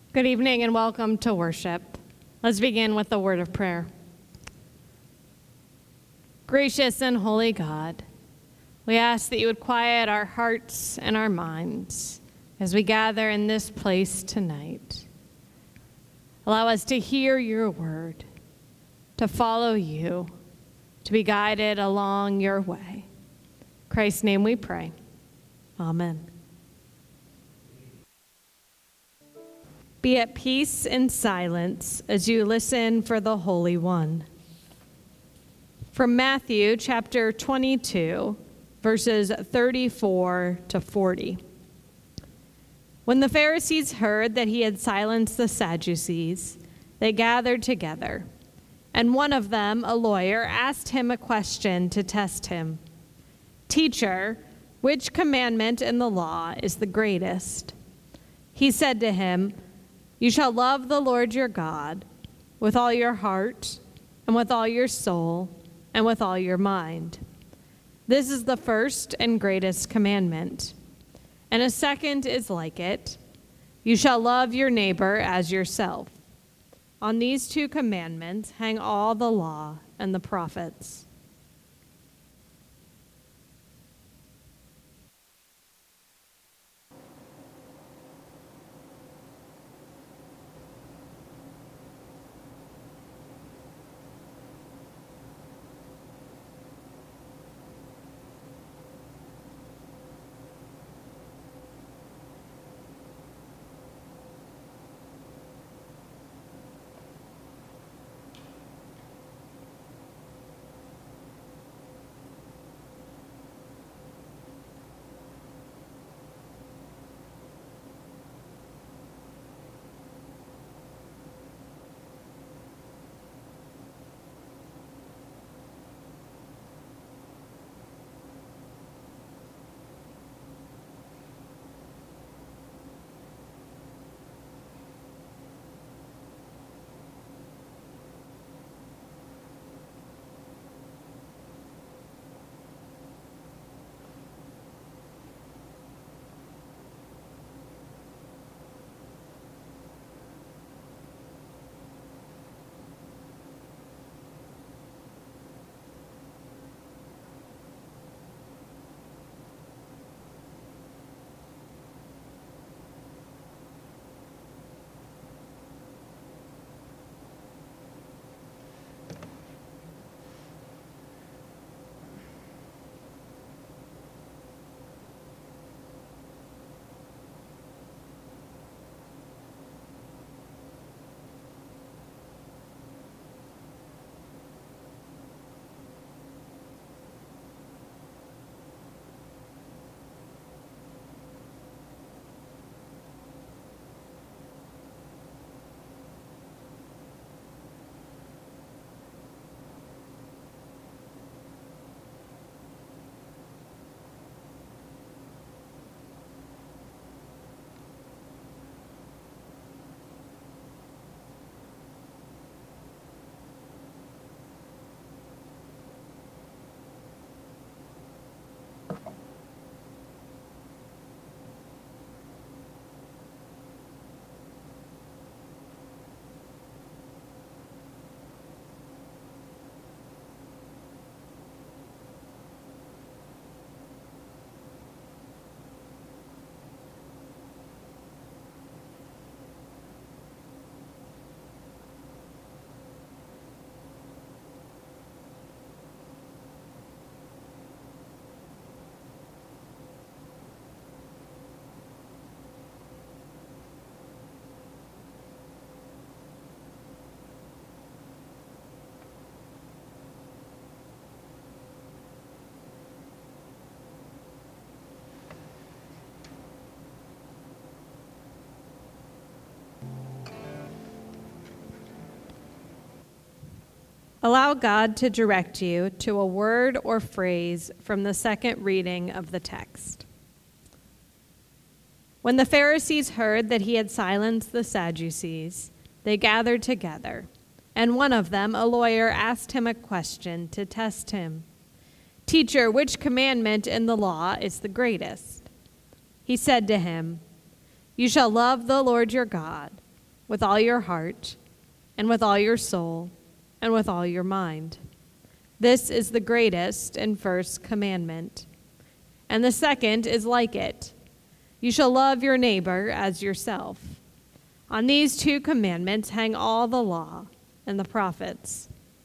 Good evening and welcome to worship. Let's begin with the word of prayer. Gracious and holy God, we ask that you would quiet our hearts and our minds as we gather in this place tonight. Allow us to hear your word, to follow you, to be guided along your way. In Christ's name we pray. Amen. Be at peace and silence as you listen for the Holy One. From Matthew chapter 22, verses 34 to 40. When the Pharisees heard that he had silenced the Sadducees, they gathered together, and one of them, a lawyer, asked him a question to test him. "Teacher, which commandment in the law is the greatest?" He said to him, "You shall love the Lord your God with all your heart and with all your soul and with all your mind. This is the first and greatest commandment. And a second is like it. You shall love your neighbor as yourself. On these two commandments hang all the law and the prophets." Allow God to direct you to a word or phrase from the second reading of the text. When the Pharisees heard that he had silenced the Sadducees, they gathered together, and one of them, a lawyer, asked him a question to test him. "Teacher, which commandment in the law is the greatest?" He said to him, "You shall love the Lord your God with all your heart, and with all your soul, and with all your mind. This is the greatest and first commandment. And the second is like it. You shall love your neighbor as yourself. On these two commandments hang all the law and the prophets.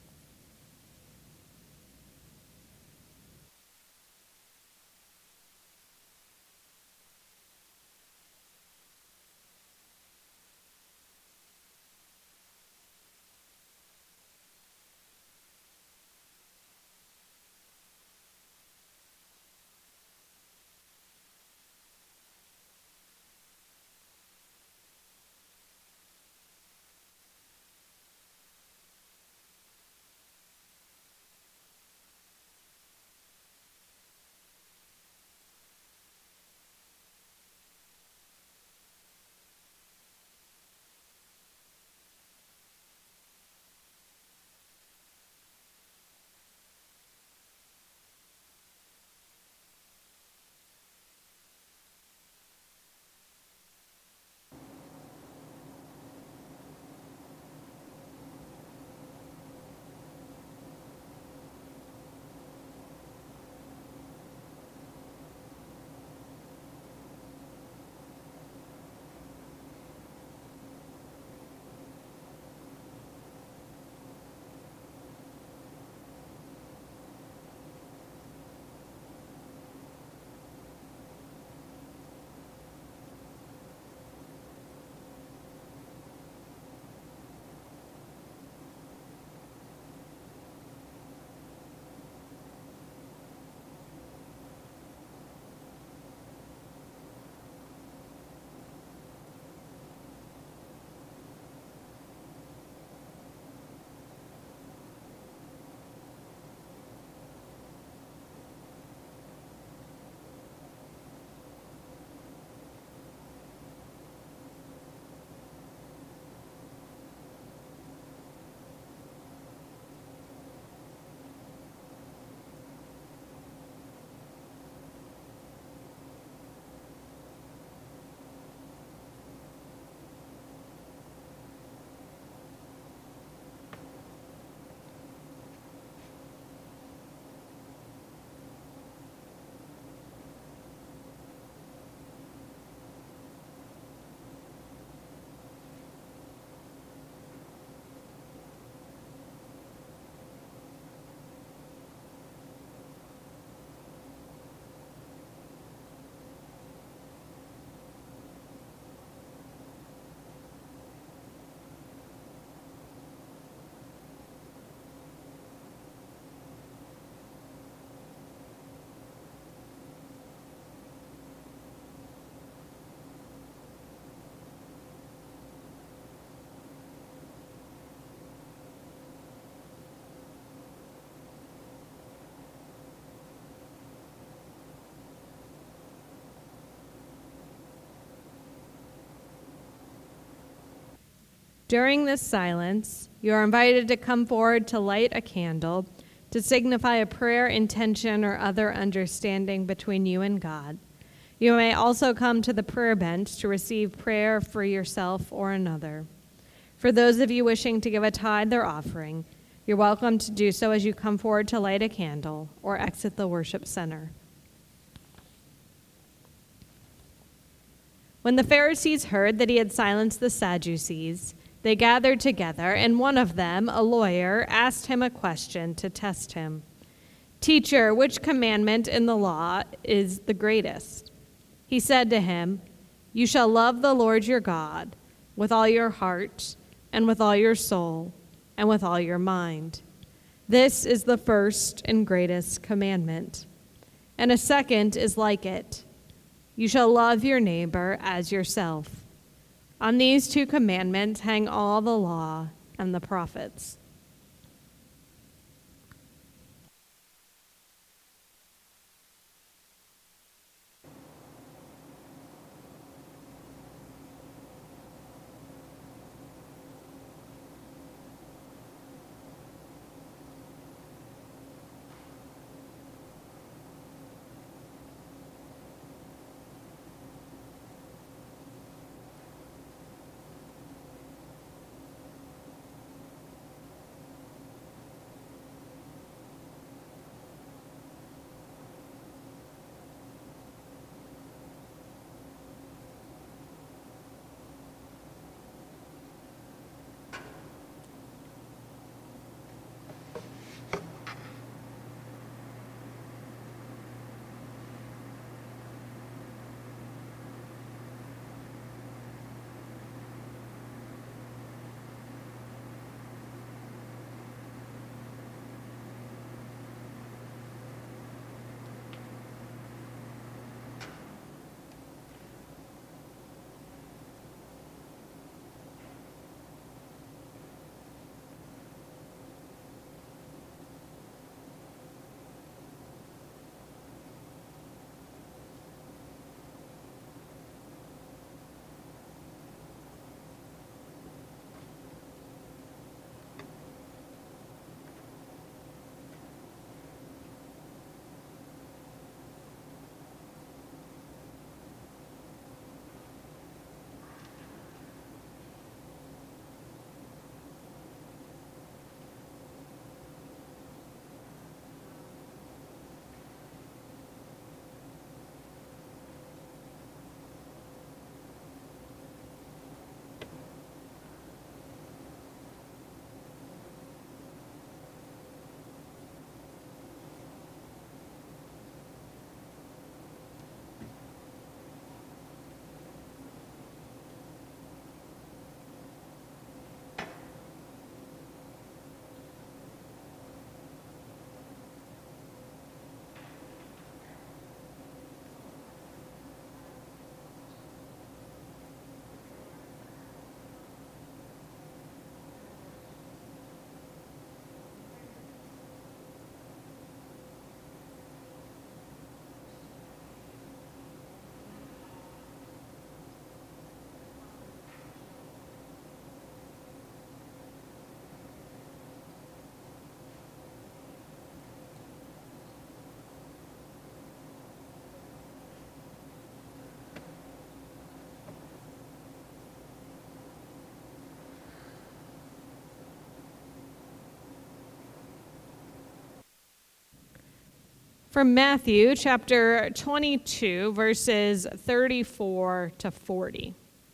During this silence, you are invited to come forward to light a candle to signify a prayer, intention, or other understanding between you and God. You may also come to the prayer bench to receive prayer for yourself or another. For those of you wishing to give a tithe or offering, you're welcome to do so as you come forward to light a candle or exit the worship center. When the Pharisees heard that he had silenced the Sadducees, they gathered together, and one of them, a lawyer, asked him a question to test him. "Teacher, which commandment in the law is the greatest?" He said to him, "You shall love the Lord your God with all your heart and with all your soul and with all your mind. This is the first and greatest commandment. And a second is like it. You shall love your neighbor as yourself. On these two commandments hang all the law and the prophets." From Matthew chapter 22, verses 34 to 40.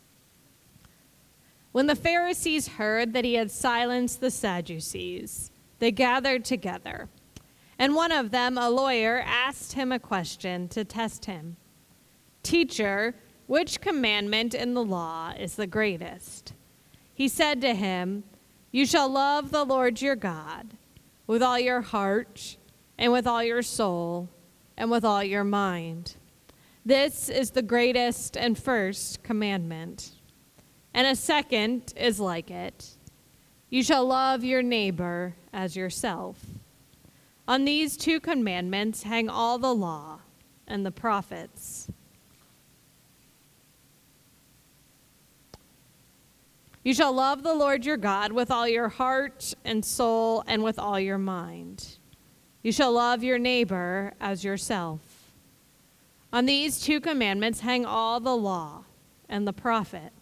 When the Pharisees heard that he had silenced the Sadducees, they gathered together. And one of them, a lawyer, asked him a question to test him. "Teacher, which commandment in the law is the greatest?" He said to him, "You shall love the Lord your God with all your heart, and with all your soul, and with all your mind. This is the greatest and first commandment. And a second is like it. You shall love your neighbor as yourself. On these two commandments hang all the law and the prophets." You shall love the Lord your God with all your heart and soul and with all your mind. You shall love your neighbor as yourself. On these two commandments hang all the law and the prophet.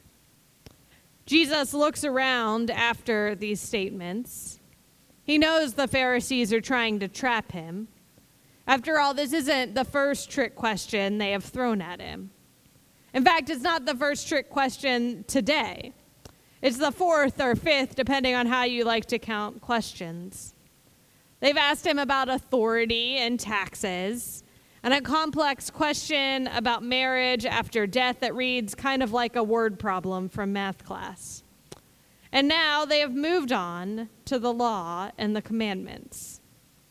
Jesus looks around after these statements. He knows the Pharisees are trying to trap him. After all, this isn't the first trick question they have thrown at him. In fact, it's not the first trick question today. It's the fourth or fifth, depending on how you like to count questions. They've asked him about authority and taxes, and a complex question about marriage after death that reads kind of like a word problem from math class. And now they have moved on to the law and the commandments.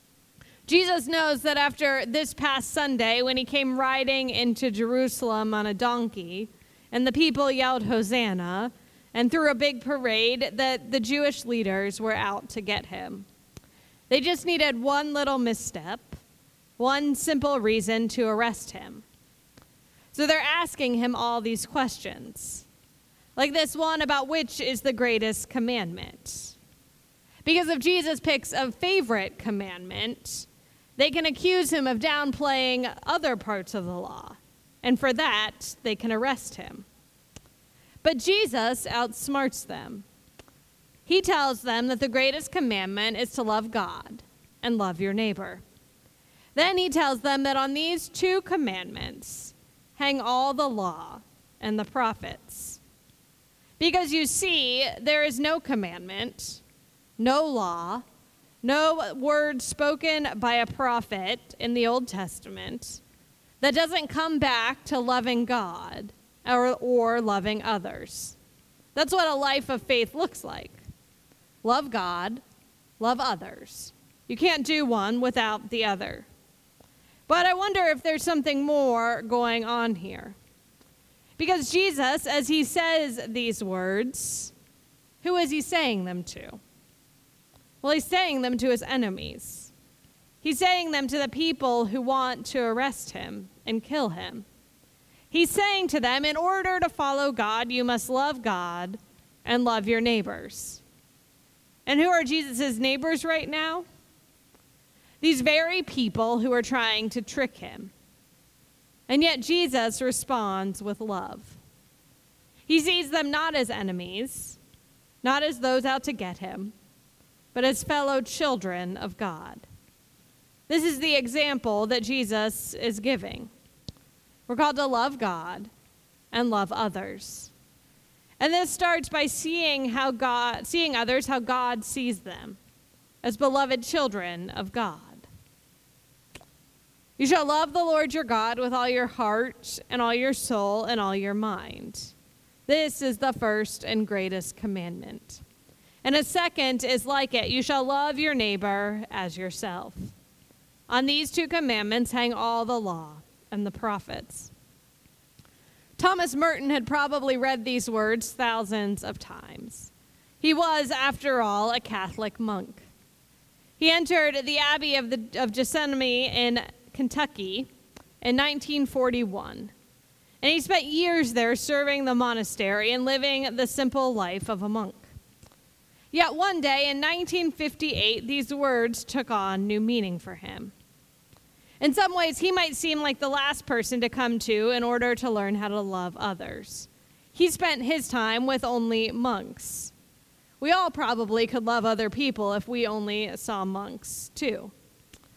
Jesus knows that after this past Sunday, when he came riding into Jerusalem on a donkey, and the people yelled Hosanna, and through a big parade, that the Jewish leaders were out to get him. They just needed one little misstep, one simple reason to arrest him. So they're asking him all these questions, like this one about which is the greatest commandment. Because if Jesus picks a favorite commandment, they can accuse him of downplaying other parts of the law, and for that, they can arrest him. But Jesus outsmarts them. He tells them that the greatest commandment is to love God and love your neighbor. Then he tells them that on these two commandments hang all the law and the prophets. Because you see, there is no commandment, no law, no word spoken by a prophet in the Old Testament that doesn't come back to loving God or loving others. That's what a life of faith looks like. Love God, love others. You can't do one without the other. But I wonder if there's something more going on here. Because Jesus, as he says these words, who is he saying them to? Well, he's saying them to his enemies. He's saying them to the people who want to arrest him and kill him. He's saying to them, in order to follow God, you must love God and love your neighbors. And who are Jesus' neighbors right now? These very people who are trying to trick him. And yet Jesus responds with love. He sees them not as enemies, not as those out to get him, but as fellow children of God. This is the example that Jesus is giving. We're called to love God and love others. And this starts by seeing others how God sees them, as beloved children of God. You shall love the Lord your God with all your heart and all your soul and all your mind. This is the first and greatest commandment. And a second is like it. You shall love your neighbor as yourself. On these two commandments hang all the law and the prophets. Thomas Merton had probably read these words thousands of times. He was, after all, a Catholic monk. He entered the Abbey of Gethsemani in Kentucky in 1941. And he spent years there serving the monastery and living the simple life of a monk. Yet one day in 1958, these words took on new meaning for him. In some ways, he might seem like the last person to come to in order to learn how to love others. He spent his time with only monks. We all probably could love other people if we only saw monks too.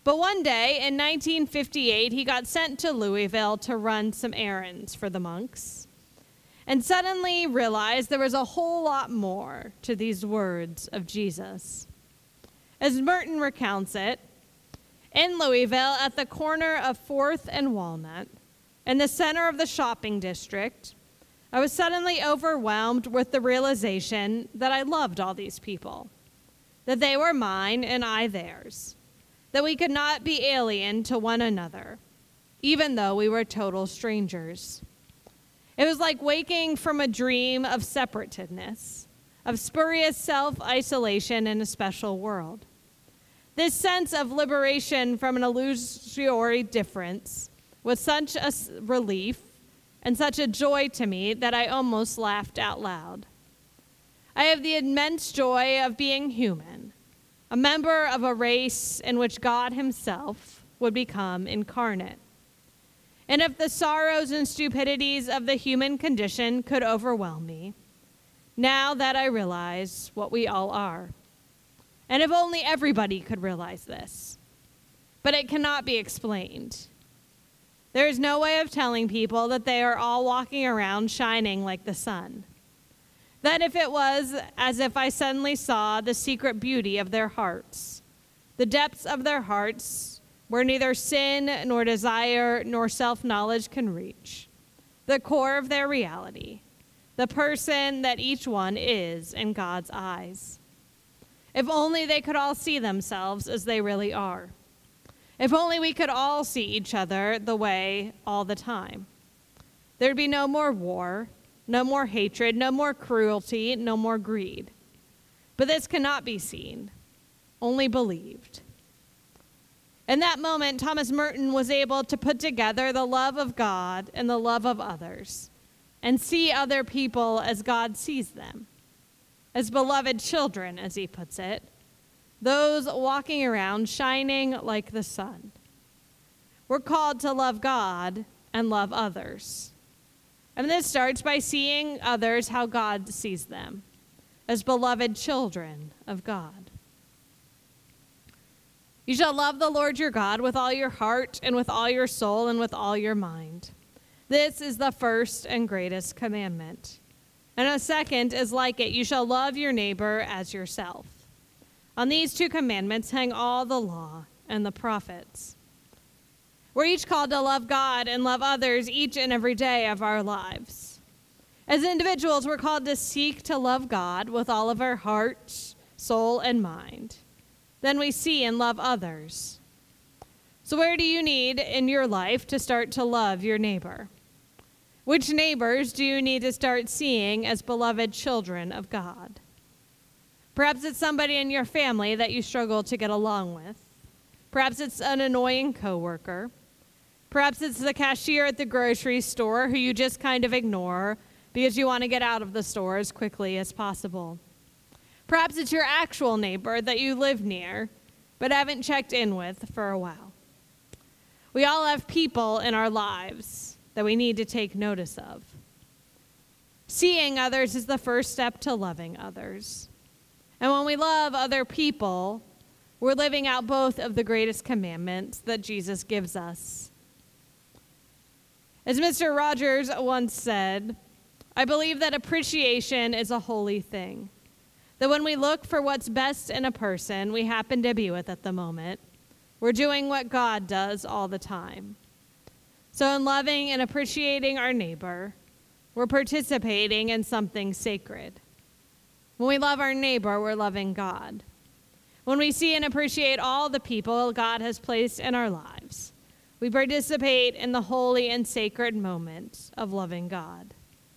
But one day in 1958, he got sent to Louisville to run some errands for the monks, and suddenly realized there was a whole lot more to these words of Jesus. As Merton recounts it, in Louisville, at the corner of 4th and Walnut, in the center of the shopping district, I was suddenly overwhelmed with the realization that I loved all these people, that they were mine and I theirs, that we could not be alien to one another, even though we were total strangers. It was like waking from a dream of separatedness, of spurious self-isolation in a special world. This sense of liberation from an illusory difference was such a relief and such a joy to me that I almost laughed out loud. I have the immense joy of being human, a member of a race in which God himself would become incarnate. And if the sorrows and stupidities of the human condition could overwhelm me, now that I realize what we all are. And if only everybody could realize this. But it cannot be explained. There is no way of telling people that they are all walking around shining like the sun. That if it was as if I suddenly saw the secret beauty of their hearts, the depths of their hearts where neither sin nor desire nor self-knowledge can reach, the core of their reality, the person that each one is in God's eyes. If only they could all see themselves as they really are. If only we could all see each other the way all the time. There'd be no more war, no more hatred, no more cruelty, no more greed. But this cannot be seen, only believed. In that moment, Thomas Merton was able to put together the love of God and the love of others, and see other people as God sees them, as beloved children, as he puts it, those walking around shining like the sun. We're called to love God and love others. And this starts by seeing others how God sees them, as beloved children of God. You shall love the Lord your God with all your heart and with all your soul and with all your mind. This is the first and greatest commandment. And a second is like it. You shall love your neighbor as yourself. On these two commandments hang all the law and the prophets. We're each called to love God and love others each and every day of our lives. As individuals, we're called to seek to love God with all of our heart, soul, and mind. Then we see and love others. So where do you need in your life to start to love your neighbor? Which neighbors do you need to start seeing as beloved children of God? Perhaps it's somebody in your family that you struggle to get along with. Perhaps it's an annoying coworker. Perhaps it's the cashier at the grocery store who you just kind of ignore because you want to get out of the store as quickly as possible. Perhaps it's your actual neighbor that you live near but haven't checked in with for a while. We all have people in our lives that we need to take notice of. Seeing others is the first step to loving others. And when we love other people, we're living out both of the greatest commandments that Jesus gives us. As Mr. Rogers once said, I believe that appreciation is a holy thing. That when we look for what's best in a person we happen to be with at the moment, we're doing what God does all the time. So in loving and appreciating our neighbor, we're participating in something sacred. When we love our neighbor, we're loving God. When we see and appreciate all the people God has placed in our lives, we participate in the holy and sacred moments of loving God.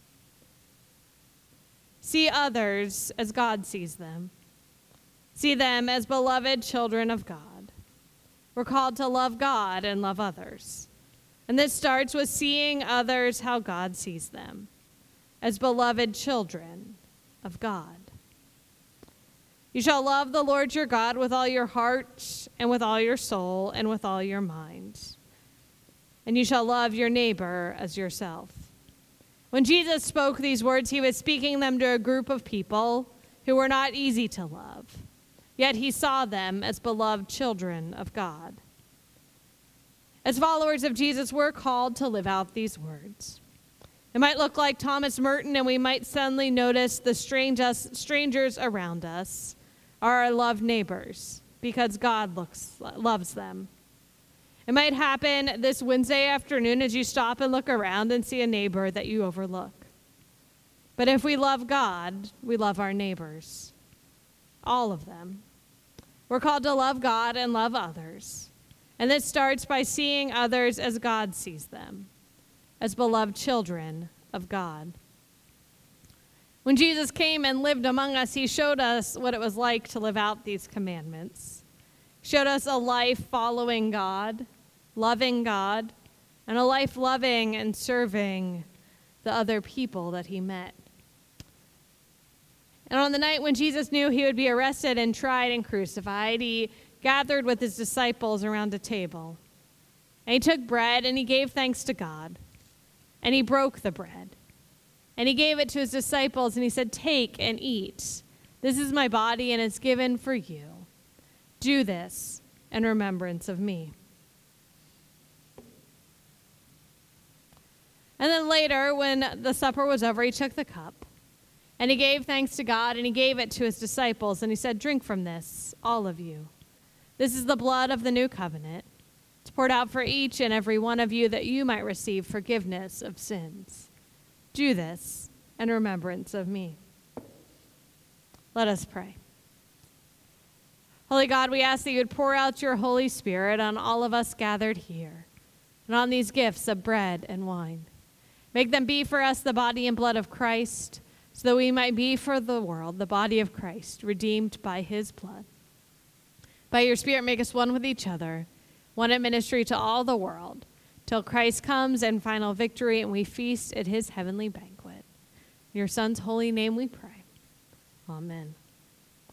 See others as God sees them. See them as beloved children of God. We're called to love God and love others. And this starts with seeing others how God sees them, as beloved children of God. You shall love the Lord your God with all your heart and with all your soul and with all your mind. And you shall love your neighbor as yourself. When Jesus spoke these words, he was speaking them to a group of people who were not easy to love. Yet he saw them as beloved children of God. As followers of Jesus, we're called to live out these words. It might look like Thomas Merton, and we might suddenly notice the strangers around us are our loved neighbors because God loves them. It might happen this Wednesday afternoon as you stop and look around and see a neighbor that you overlook. But if we love God, we love our neighbors, all of them. We're called to love God and love others. And this starts by seeing others as God sees them, as beloved children of God. When Jesus came and lived among us, he showed us what it was like to live out these commandments. He showed us a life following God, loving God, and a life loving and serving the other people that he met. And on the night when Jesus knew he would be arrested and tried and crucified, he gathered with his disciples around a table. And he took bread and he gave thanks to God. And he broke the bread. And he gave it to his disciples and he said, "Take and eat. This is my body and it's given for you. Do this in remembrance of me." And then later, when the supper was over, he took the cup. And he gave thanks to God, and he gave it to his disciples, and he said, "Drink from this, all of you. This is the blood of the new covenant. It's poured out for each and every one of you that you might receive forgiveness of sins. Do this in remembrance of me." Let us pray. Holy God, we ask that you would pour out your Holy Spirit on all of us gathered here, and on these gifts of bread and wine. Make them be for us the body and blood of Christ, so that we might be for the world the body of Christ, redeemed by his blood. By your Spirit, make us one with each other, one in ministry to all the world, till Christ comes in final victory and we feast at his heavenly banquet. In your Son's holy name we pray. Amen.